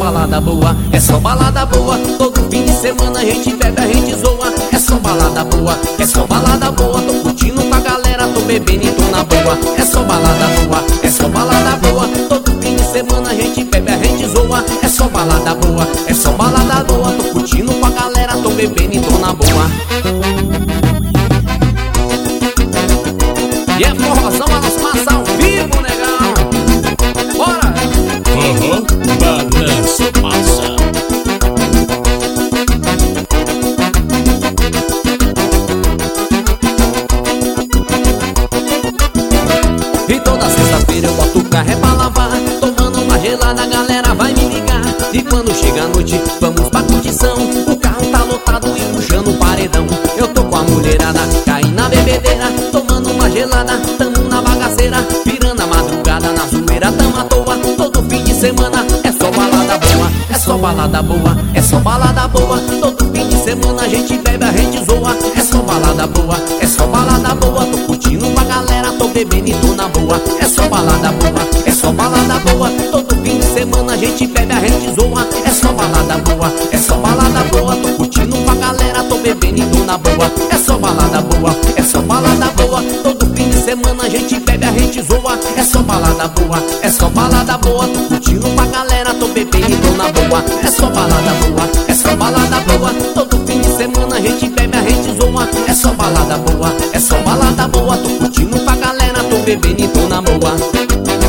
balada boa, é só balada boa. Todo fim de semana a gente bebe, a gente zoa. É só balada boa, é só balada boa. Tô curtindo com a galera, tô bebendo e tô na boa. É só balada boa, é só balada boa. Todo fim de semana a gente bebe, a gente zoa. É só balada boa, é só balada boa. Tô curtindo com a galera, tô bebendo e tô na boa. E é forrozão, a nós passa ao vivo, negão. Bora! Balanço massa. E toda sexta-feira eu boto o carro é pra lavar. Tomando uma gelada, a galera vai me ligar. E quando chega a noite, vamos pra curtição. O carro tá lotado e puxando o paredão. Eu tô com a mulherada, caindo na bebedeira. Tomando uma gelada, tamo na bagaceira. Virando a madrugada, na zoeira, tamo à toa. Todo fim de semana é só balada boa. É só balada boa, é só balada boa. Todo fim de semana a gente bebe, a gente zoa. É só balada boa, é só balada boa. Tô curtindo com a galera, tô bebendo e tô na boa. É só balada boa, é só balada boa. Todo fim de semana a gente bebe, a gente zoa. É só balada boa, é só balada boa. Tô curtindo com a galera, tô bebendo e tô na boa. É só balada boa, é só balada boa. Todo fim de semana a gente bebe, a gente zoa. É só balada boa, é só balada boa. Tô curtindo com a galera, tô bebendo e tô na boa. É só balada boa, é só balada boa. Todo fim de semana a gente bebe, a gente zoa. É só balada boa, é só balada boa. Tô curtindo com a galera, tô bebendo e tô na boa.